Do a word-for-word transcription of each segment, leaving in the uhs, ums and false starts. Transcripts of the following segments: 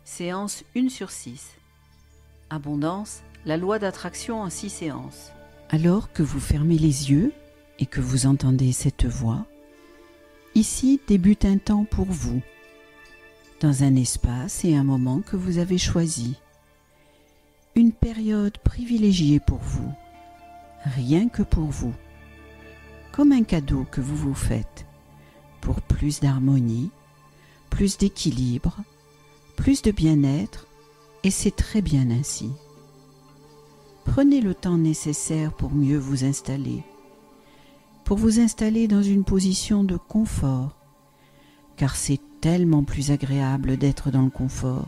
Séance un sur six. Abondance, la loi d'attraction en six séances. Alors que vous fermez les yeux et que vous entendez cette voix, ici débute un temps pour vous, dans un espace et un moment que vous avez choisi. Une période privilégiée pour vous, rien que pour vous, comme un cadeau que vous vous faites, pour plus d'harmonie, plus d'équilibre, plus de bien-être, et c'est très bien ainsi. Prenez le temps nécessaire pour mieux vous installer, pour vous installer dans une position de confort, car c'est tellement plus agréable d'être dans le confort.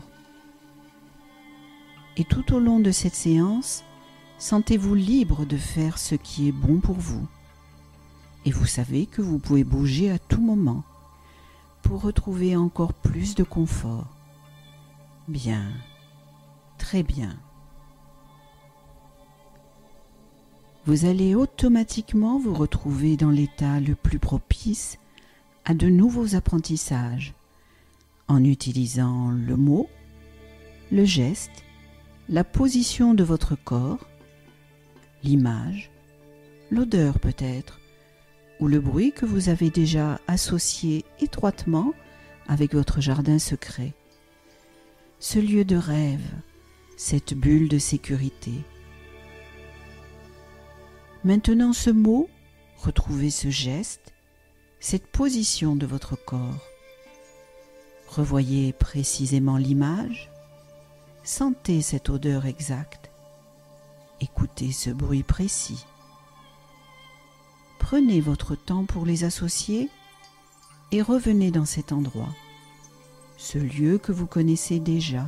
Et tout au long de cette séance, sentez-vous libre de faire ce qui est bon pour vous. Et vous savez que vous pouvez bouger à tout moment pour retrouver encore plus de confort. Bien, très bien. Vous allez automatiquement vous retrouver dans l'état le plus propice à de nouveaux apprentissages en utilisant le mot, le geste, la position de votre corps, l'image, l'odeur peut-être, ou le bruit que vous avez déjà associé étroitement avec votre jardin secret. Ce lieu de rêve, cette bulle de sécurité. Maintenant ce mot, retrouvez ce geste, cette position de votre corps. Revoyez précisément l'image, sentez cette odeur exacte, écoutez ce bruit précis. Prenez votre temps pour les associer et revenez dans cet endroit, ce lieu que vous connaissez déjà,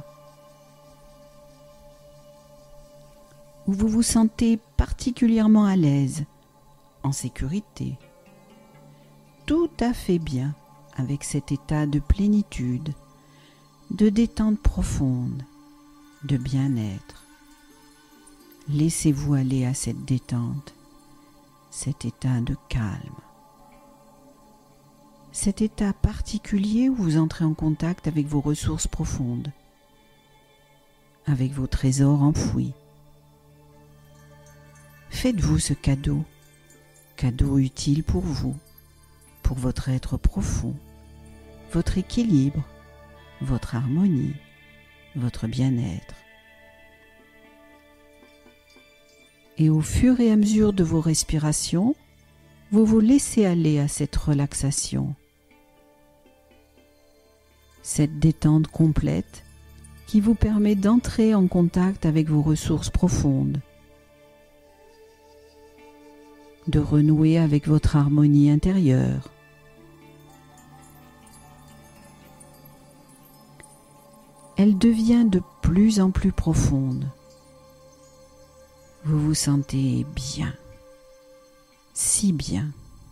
où vous vous sentez particulièrement à l'aise, en sécurité, tout à fait bien avec cet état de plénitude, de détente profonde, de bien-être. Laissez-vous aller à cette détente, cet état de calme. Cet état particulier où vous entrez en contact avec vos ressources profondes, avec vos trésors enfouis. Faites-vous ce cadeau, cadeau utile pour vous, pour votre être profond, votre équilibre, votre harmonie, votre bien-être. Et au fur et à mesure de vos respirations, vous vous laissez aller à cette relaxation, cette détente complète qui vous permet d'entrer en contact avec vos ressources profondes, de renouer avec votre harmonie intérieure. Elle devient de plus en plus profonde. Vous vous sentez bien, si bien.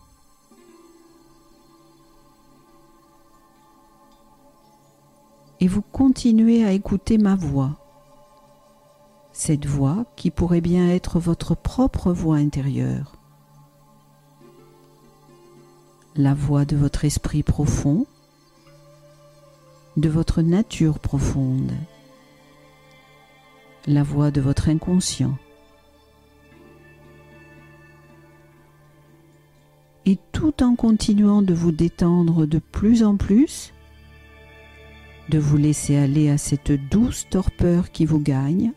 Et vous continuez à écouter ma voix, cette voix qui pourrait bien être votre propre voix intérieure, la voix de votre esprit profond, de votre nature profonde, la voix de votre inconscient. Et tout en continuant de vous détendre de plus en plus, de vous laisser aller à cette douce torpeur qui vous gagne,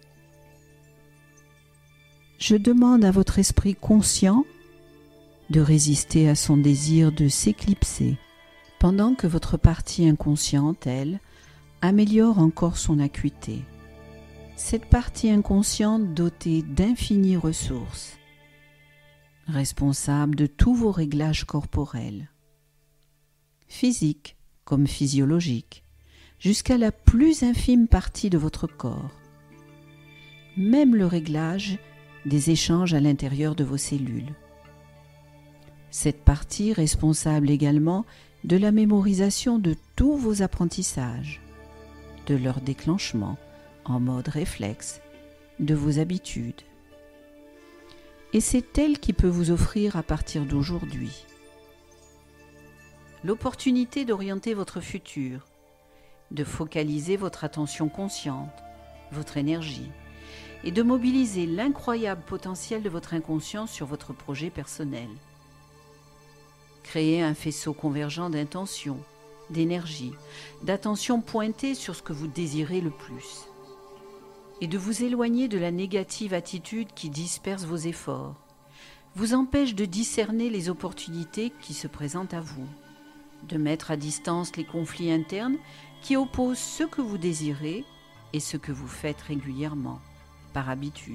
je demande à votre esprit conscient de résister à son désir de s'éclipser, pendant que votre partie inconsciente, elle, améliore encore son acuité. Cette partie inconsciente dotée d'infinies ressources, responsable de tous vos réglages corporels, physiques comme physiologiques, jusqu'à la plus infime partie de votre corps, même le réglage des échanges à l'intérieur de vos cellules. Cette partie responsable également de la mémorisation de tous vos apprentissages, de leur déclenchement en mode réflexe, de vos habitudes. Et c'est elle qui peut vous offrir à partir d'aujourd'hui l'opportunité d'orienter votre futur de focaliser votre attention consciente, votre énergie, et de mobiliser l'incroyable potentiel de votre inconscient sur votre projet personnel. Créez un faisceau convergent d'intentions, d'énergie, d'attention pointée sur ce que vous désirez le plus, et de vous éloigner de la négative attitude qui disperse vos efforts, vous empêche de discerner les opportunités qui se présentent à vous, de mettre à distance les conflits internes qui opposent ce que vous désirez et ce que vous faites régulièrement, par habitude.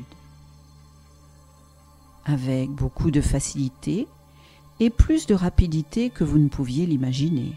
Avec beaucoup de facilité et plus de rapidité que vous ne pouviez l'imaginer.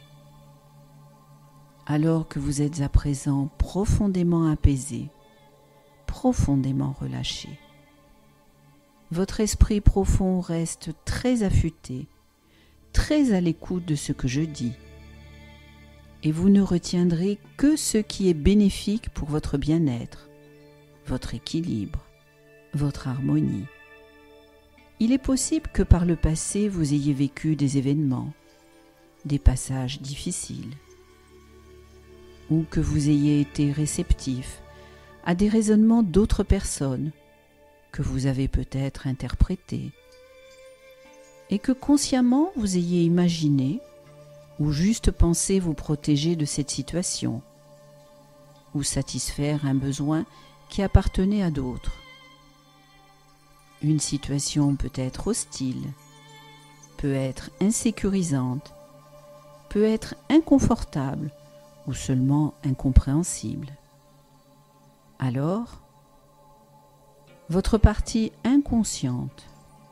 Alors que vous êtes à présent profondément apaisé, profondément relâché. Votre esprit profond reste très affûté, très à l'écoute de ce que je dis, et vous ne retiendrez que ce qui est bénéfique pour votre bien-être, votre équilibre, votre harmonie. Il est possible que par le passé vous ayez vécu des événements, des passages difficiles, ou que vous ayez été réceptif à des raisonnements d'autres personnes que vous avez peut-être interprétés, et que consciemment vous ayez imaginé ou juste pensé vous protéger de cette situation, ou satisfaire un besoin qui appartenait à d'autres. Une situation peut être hostile, peut être insécurisante, peut être inconfortable ou seulement incompréhensible. Alors, votre partie inconsciente,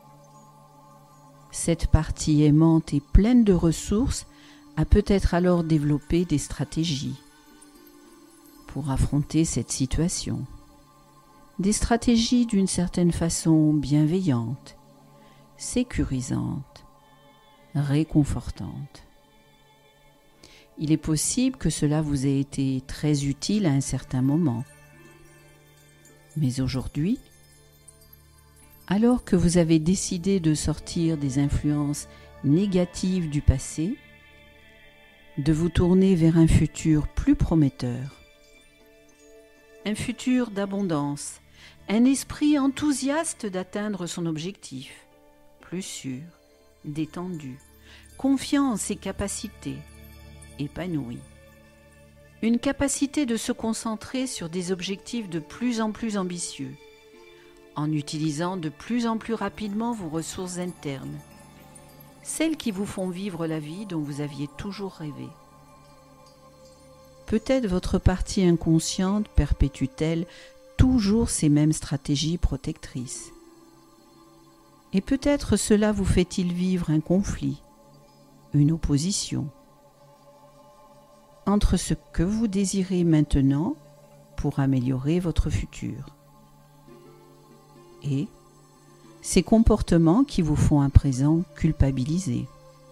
cette partie aimante et pleine de ressources, a peut-être alors développé des stratégies pour affronter cette situation. Des stratégies d'une certaine façon bienveillantes, sécurisantes, réconfortantes. Il est possible que cela vous ait été très utile à un certain moment. Mais aujourd'hui, alors que vous avez décidé de sortir des influences négatives du passé, de vous tourner vers un futur plus prometteur, un futur d'abondance, un esprit enthousiaste d'atteindre son objectif, plus sûr, détendu, confiant en ses capacités, épanoui. Une capacité de se concentrer sur des objectifs de plus en plus ambitieux, en utilisant de plus en plus rapidement vos ressources internes, celles qui vous font vivre la vie dont vous aviez toujours rêvé. Peut-être votre partie inconsciente perpétue-t-elle toujours ces mêmes stratégies protectrices. Et peut-être cela vous fait-il vivre un conflit, une opposition, entre ce que vous désirez maintenant pour améliorer votre futur et ces comportements qui vous font à présent culpabiliser.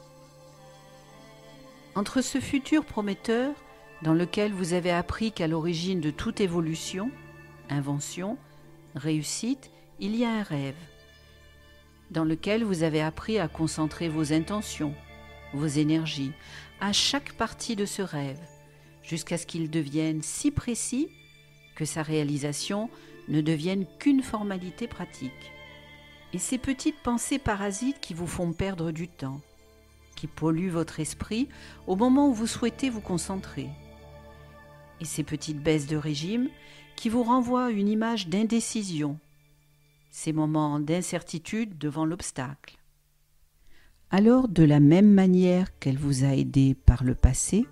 Entre ce futur prometteur dans lequel vous avez appris qu'à l'origine de toute évolution, invention, réussite, il y a un rêve, dans lequel vous avez appris à concentrer vos intentions, vos énergies, à chaque partie de ce rêve, jusqu'à ce qu'il devienne si précis que sa réalisation ne devienne qu'une formalité pratique. Et ces petites pensées parasites qui vous font perdre du temps, qui polluent votre esprit au moment où vous souhaitez vous concentrer. Et ces petites baisses de régime qui vous renvoient une image d'indécision, ces moments d'incertitude devant l'obstacle. Alors, de la même manière qu'elle vous a aidé par le passé,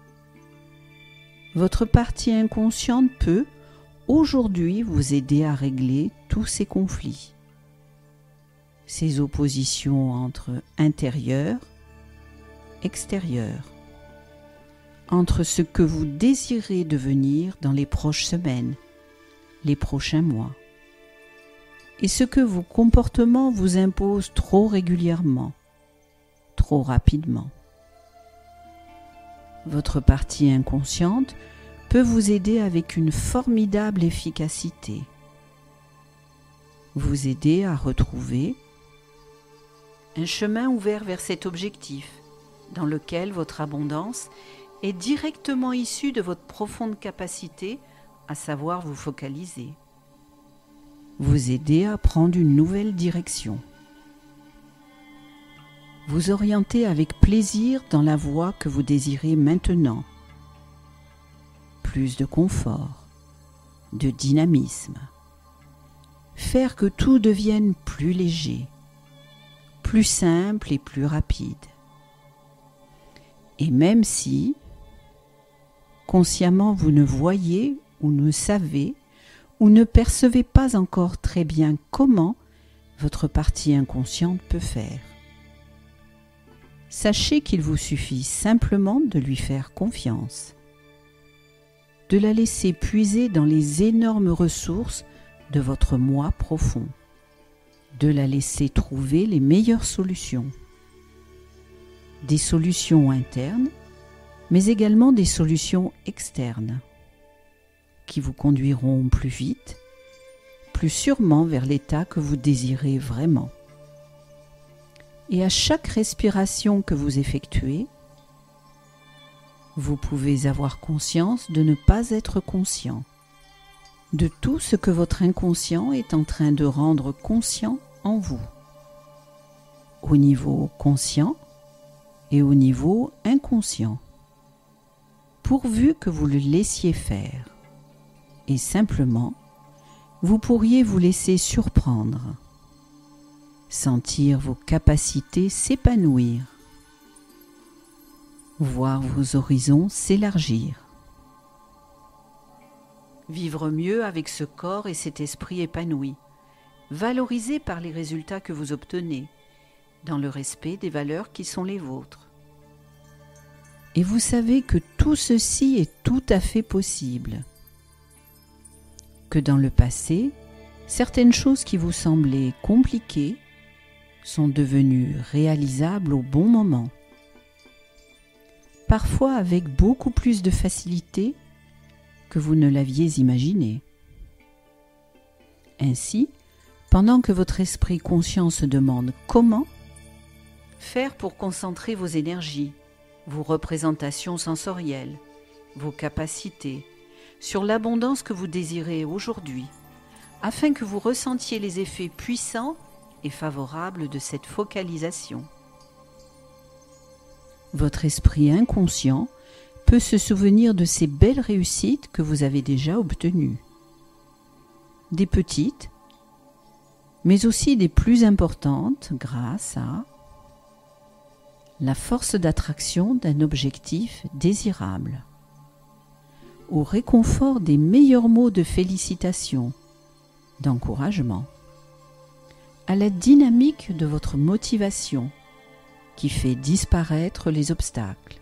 votre partie inconsciente peut, aujourd'hui, vous aider à régler tous ces conflits, ces oppositions entre intérieur, extérieur, entre ce que vous désirez devenir dans les prochaines semaines, les prochains mois, et ce que vos comportements vous imposent trop régulièrement, trop rapidement. Votre partie inconsciente peut vous aider avec une formidable efficacité, vous aider à retrouver un chemin ouvert vers cet objectif dans lequel votre abondance est directement issue de votre profonde capacité à savoir vous focaliser, vous aider à prendre une nouvelle direction, vous orienter avec plaisir dans la voie que vous désirez maintenant. Plus de confort, de dynamisme, faire que tout devienne plus léger, plus simple et plus rapide. Et même si, consciemment, vous ne voyez ou ne savez ou ne percevez pas encore très bien comment votre partie inconsciente peut faire, sachez qu'il vous suffit simplement de lui faire confiance, de la laisser puiser dans les énormes ressources de votre moi profond, de la laisser trouver les meilleures solutions, des solutions internes, mais également des solutions externes, qui vous conduiront plus vite, plus sûrement vers l'état que vous désirez vraiment. Et à chaque respiration que vous effectuez, vous pouvez avoir conscience de ne pas être conscient de tout ce que votre inconscient est en train de rendre conscient en vous, au niveau conscient et au niveau inconscient, pourvu que vous le laissiez faire. Et simplement, vous pourriez vous laisser surprendre, sentir vos capacités s'épanouir, voir vos horizons s'élargir, vivre mieux avec ce corps et cet esprit épanoui, valorisé par les résultats que vous obtenez, dans le respect des valeurs qui sont les vôtres. Et vous savez que tout ceci est tout à fait possible, que dans le passé, certaines choses qui vous semblaient compliquées sont devenues réalisables au bon moment, parfois avec beaucoup plus de facilité que vous ne l'aviez imaginé. Ainsi, pendant que votre esprit conscient se demande comment faire pour concentrer vos énergies, vos représentations sensorielles, vos capacités, sur l'abondance que vous désirez aujourd'hui, afin que vous ressentiez les effets puissants et favorables de cette focalisation. Votre esprit inconscient peut se souvenir de ces belles réussites que vous avez déjà obtenues, des petites, mais aussi des plus importantes grâce à la force d'attraction d'un objectif désirable, au réconfort des meilleurs mots de félicitations, d'encouragement, à la dynamique de votre motivation qui fait disparaître les obstacles,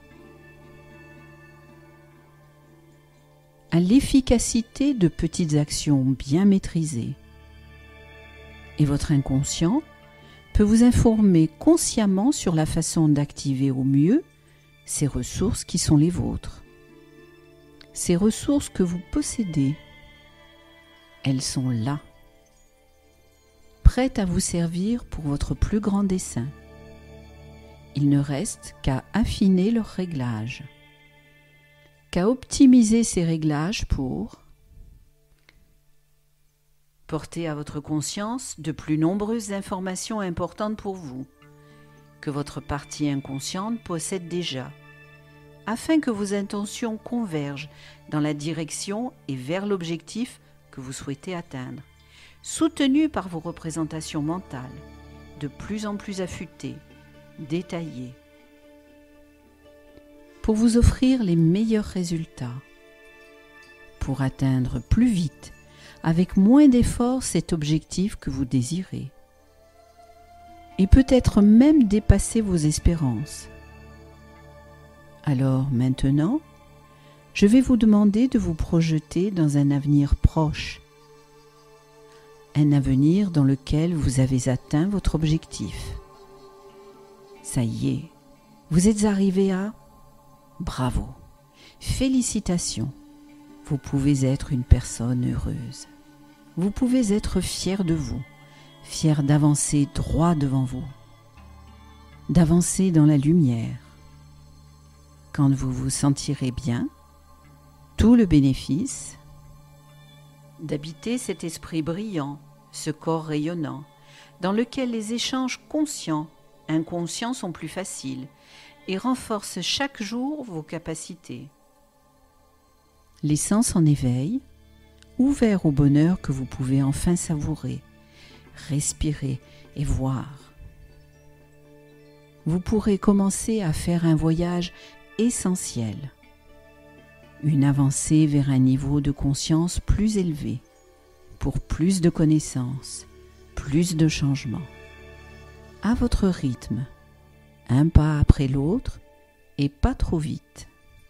à l'efficacité de petites actions bien maîtrisées. Et votre inconscient peut vous informer consciemment sur la façon d'activer au mieux ces ressources qui sont les vôtres. Ces ressources que vous possédez, elles sont là, prêtes à vous servir pour votre plus grand dessein. Il ne reste qu'à affiner leurs réglages, qu'à optimiser ces réglages pour porter à votre conscience de plus nombreuses informations importantes pour vous, que votre partie inconsciente possède déjà, afin que vos intentions convergent dans la direction et vers l'objectif que vous souhaitez atteindre, soutenu par vos représentations mentales, de plus en plus affûtées, détaillées, pour vous offrir les meilleurs résultats, pour atteindre plus vite, avec moins d'efforts, cet objectif que vous désirez, et peut-être même dépasser vos espérances. Alors maintenant, je vais vous demander de vous projeter dans un avenir proche, un avenir dans lequel vous avez atteint votre objectif. Ça y est, vous êtes arrivé à... Bravo, félicitations, vous pouvez être une personne heureuse. Vous pouvez être fier de vous, fier d'avancer droit devant vous, d'avancer dans la lumière, Quand vous vous sentirez bien, tout le bénéfice d'habiter cet esprit brillant, ce corps rayonnant, dans lequel les échanges conscients, inconscients sont plus faciles et renforcent chaque jour vos capacités. Les sens en éveil, ouverts au bonheur que vous pouvez enfin savourer, respirer et voir. Vous pourrez commencer à faire un voyage essentiel, une avancée vers un niveau de conscience plus élevé, pour plus de connaissances, plus de changements. À votre rythme, un pas après l'autre et pas trop vite.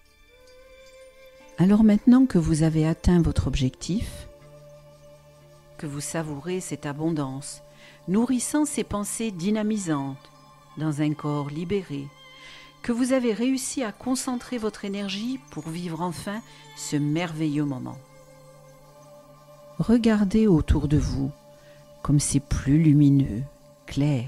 Alors maintenant que vous avez atteint votre objectif, que vous savourez cette abondance, nourrissant ces pensées dynamisantes dans un corps libéré, que vous avez réussi à concentrer votre énergie pour vivre enfin ce merveilleux moment. Regardez autour de vous comme c'est plus lumineux, clair.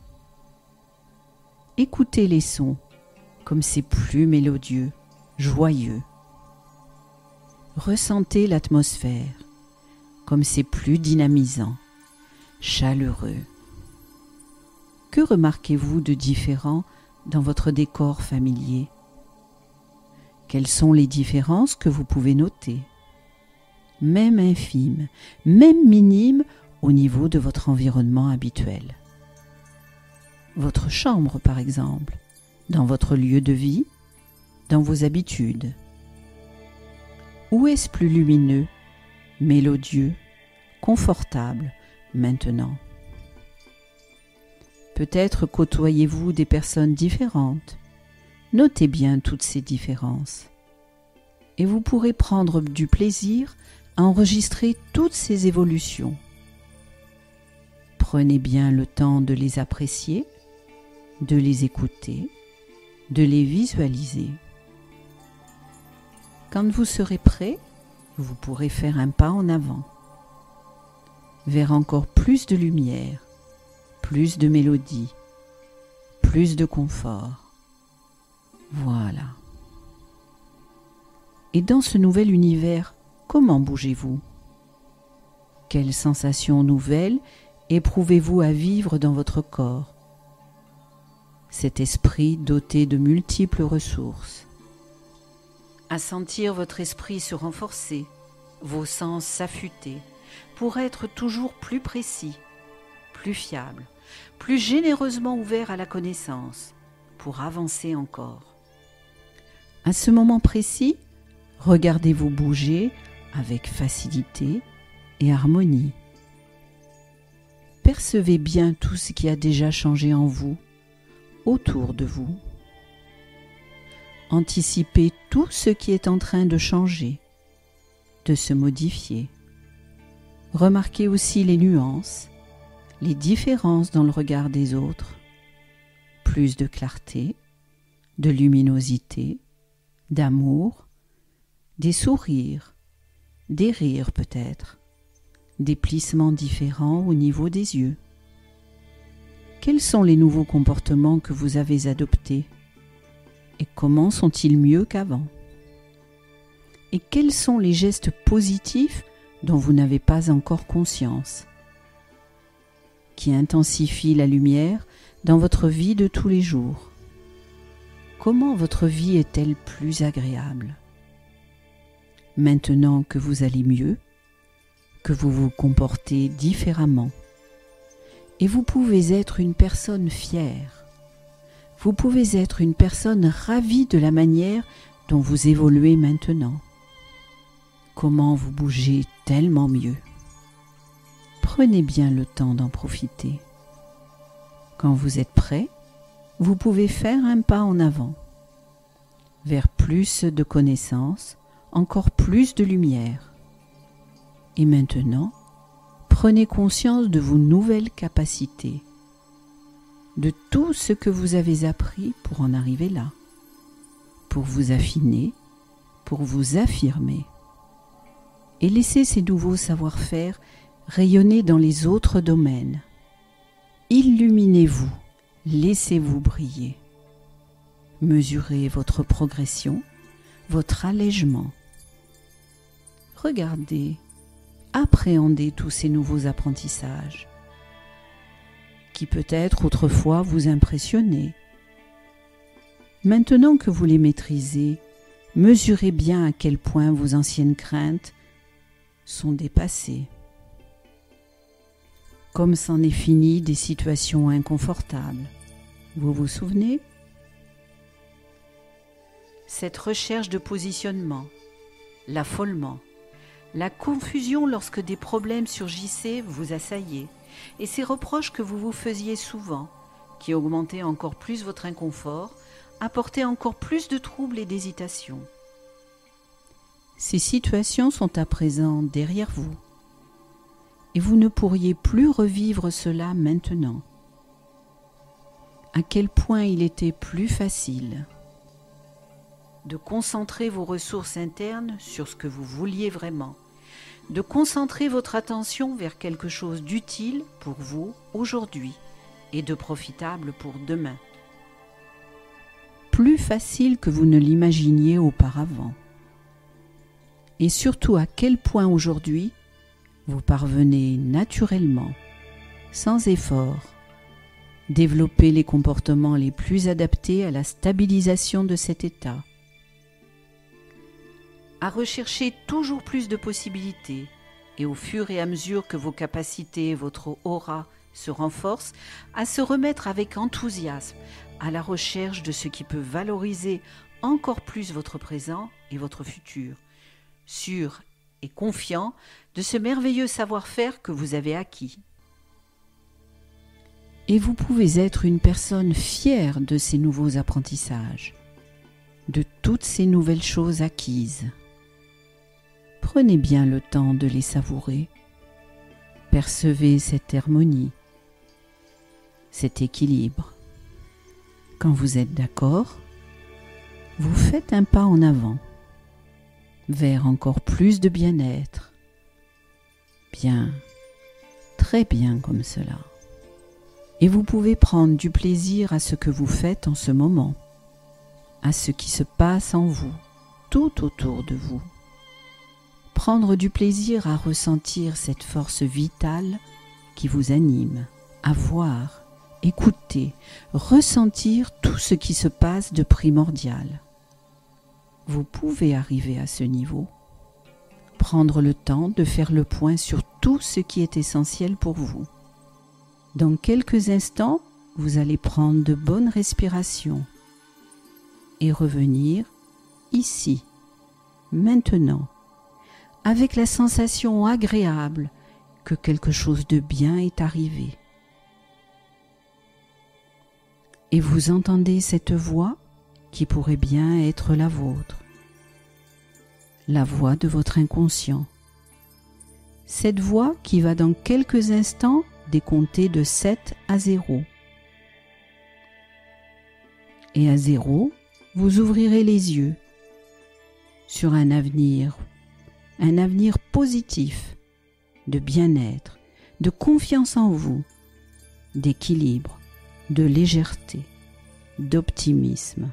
Écoutez les sons comme c'est plus mélodieux, joyeux. Ressentez l'atmosphère comme c'est plus dynamisant, chaleureux. Que remarquez-vous de différent dans votre décor familier? Quelles sont les différences que vous pouvez noter? Même infimes, même minimes au niveau de votre environnement habituel. Votre chambre, par exemple, dans votre lieu de vie, dans vos habitudes. Où est-ce plus lumineux, mélodieux, confortable maintenant? Peut-être côtoyez-vous des personnes différentes. Notez bien toutes ces différences. Et vous pourrez prendre du plaisir à enregistrer toutes ces évolutions. Prenez bien le temps de les apprécier, de les écouter, de les visualiser. Quand vous serez prêt, vous pourrez faire un pas en avant, vers encore plus de lumière, plus de mélodie, plus de confort. Voilà. Et dans ce nouvel univers, comment bougez-vous? Quelles sensations nouvelles éprouvez-vous à vivre dans votre corps? Cet esprit doté de multiples ressources. À sentir votre esprit se renforcer, vos sens s'affûter, pour être toujours plus précis, plus fiable, plus généreusement ouvert à la connaissance, pour avancer encore. À ce moment précis, regardez-vous bouger avec facilité et harmonie. Percevez bien tout ce qui a déjà changé en vous, autour de vous. Anticipez tout ce qui est en train de changer, de se modifier. Remarquez aussi les nuances, les différences dans le regard des autres. Plus de clarté, de luminosité, d'amour, des sourires, des rires peut-être, des plissements différents au niveau des yeux. Quels sont les nouveaux comportements que vous avez adoptés? Et comment sont-ils mieux qu'avant? Et quels sont les gestes positifs dont vous n'avez pas encore conscience, qui intensifient la lumière dans votre vie de tous les jours? Comment votre vie est-elle plus agréable? Maintenant que vous allez mieux, que vous vous comportez différemment, et vous pouvez être une personne fière, vous pouvez être une personne ravie de la manière dont vous évoluez maintenant. Comment vous bougez tellement mieux. Prenez bien le temps d'en profiter. Quand vous êtes prêt, vous pouvez faire un pas en avant, vers plus de connaissances, encore plus de lumière. Et maintenant, prenez conscience de vos nouvelles capacités, de tout ce que vous avez appris pour en arriver là, pour vous affiner, pour vous affirmer. Et laissez ces nouveaux savoir-faire rayonner dans les autres domaines. Illuminez-vous, laissez-vous briller. Mesurez votre progression, votre allègement. Regardez, appréhendez tous ces nouveaux apprentissages qui peut-être autrefois vous impressionnaient. Maintenant que vous les maîtrisez, mesurez bien à quel point vos anciennes craintes sont dépassées. Comme c'en est fini des situations inconfortables. Vous vous souvenez ? Cette recherche de positionnement, l'affolement, la confusion lorsque des problèmes surgissaient vous assaillaient, et ces reproches que vous vous faisiez souvent, qui augmentaient encore plus votre inconfort, apportaient encore plus de troubles et d'hésitation. Ces situations sont à présent derrière vous, et vous ne pourriez plus revivre cela maintenant. À quel point il était plus facile de concentrer vos ressources internes sur ce que vous vouliez vraiment, de concentrer votre attention vers quelque chose d'utile pour vous aujourd'hui et de profitable pour demain. Plus facile que vous ne l'imaginiez auparavant. Et surtout à quel point aujourd'hui vous parvenez naturellement, sans effort, développer les comportements les plus adaptés à la stabilisation de cet état, à rechercher toujours plus de possibilités et au fur et à mesure que vos capacités et votre aura se renforcent, à se remettre avec enthousiasme à la recherche de ce qui peut valoriser encore plus votre présent et votre futur, sûr et confiant de ce merveilleux savoir-faire que vous avez acquis. Et vous pouvez être une personne fière de ces nouveaux apprentissages, de toutes ces nouvelles choses acquises. Prenez bien le temps de les savourer. Percevez cette harmonie, cet équilibre. Quand vous êtes d'accord, vous faites un pas en avant, vers encore plus de bien-être. Bien, très bien comme cela. Et vous pouvez prendre du plaisir à ce que vous faites en ce moment, à ce qui se passe en vous, tout autour de vous. Prendre du plaisir à ressentir cette force vitale qui vous anime, à voir, écouter, ressentir tout ce qui se passe de primordial. Vous pouvez arriver à ce niveau, prendre le temps de faire le point sur tout ce qui est essentiel pour vous. Dans quelques instants, vous allez prendre de bonnes respirations et revenir ici, maintenant, avec la sensation agréable que quelque chose de bien est arrivé. Et vous entendez cette voix qui pourrait bien être la vôtre, la voix de votre inconscient. Cette voix qui va dans quelques instants décompter de sept à zéro. Et à zéro, vous ouvrirez les yeux sur un avenir un avenir positif, de bien-être, de confiance en vous, d'équilibre, de légèreté, d'optimisme.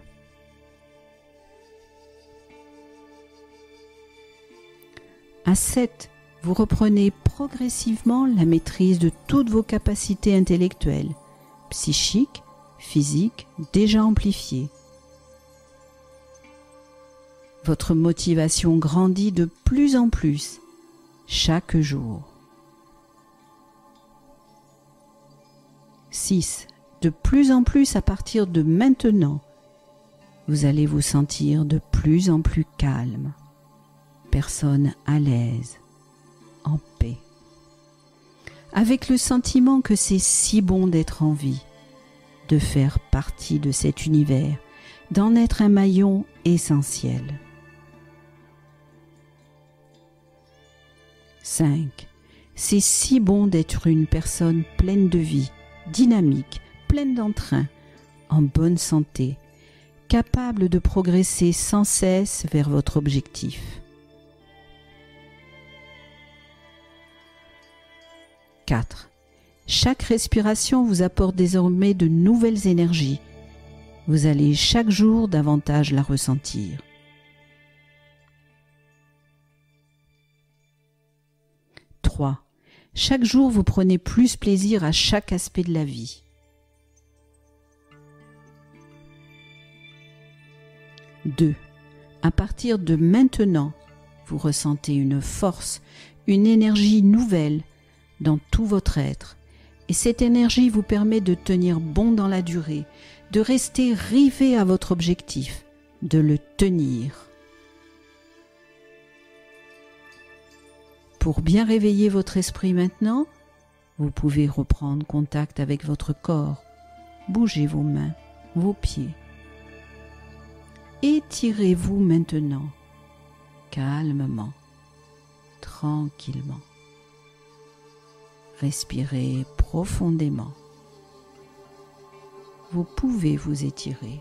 À sept, vous reprenez progressivement la maîtrise de toutes vos capacités intellectuelles, psychiques, physiques, déjà amplifiées. Votre motivation grandit de plus en plus chaque jour. six. De plus en plus à partir de maintenant, vous allez vous sentir de plus en plus calme, personne à l'aise, en paix, avec le sentiment que c'est si bon d'être en vie, de faire partie de cet univers, d'en être un maillon essentiel. cinq. C'est si bon d'être une personne pleine de vie, dynamique, pleine d'entrain, en bonne santé, capable de progresser sans cesse vers votre objectif. quatre. Chaque respiration vous apporte désormais de nouvelles énergies, Vous allez chaque jour davantage la ressentir. trois. Chaque jour, vous prenez plus plaisir à chaque aspect de la vie. deux. À partir de maintenant, vous ressentez une force, une énergie nouvelle dans tout votre être. Et cette énergie vous permet de tenir bon dans la durée, de rester rivé à votre objectif, de le tenir. Pour bien réveiller votre esprit maintenant, vous pouvez reprendre contact avec votre corps, bougez vos mains, vos pieds. Étirez-vous maintenant, calmement, tranquillement. Respirez profondément. Vous pouvez vous étirer.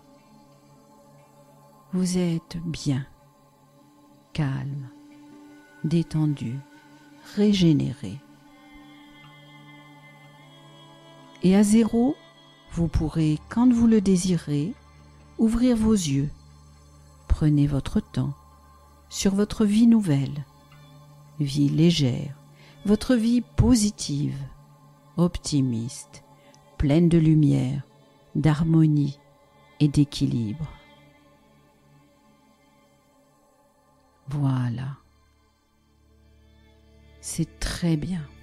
Vous êtes bien, calme, détendu, régénéré. Et à zéro, vous pourrez, quand vous le désirez, ouvrir vos yeux. Prenez votre temps sur votre vie nouvelle, vie légère, votre vie positive, optimiste, pleine de lumière, d'harmonie et d'équilibre. Voilà. C'est très bien.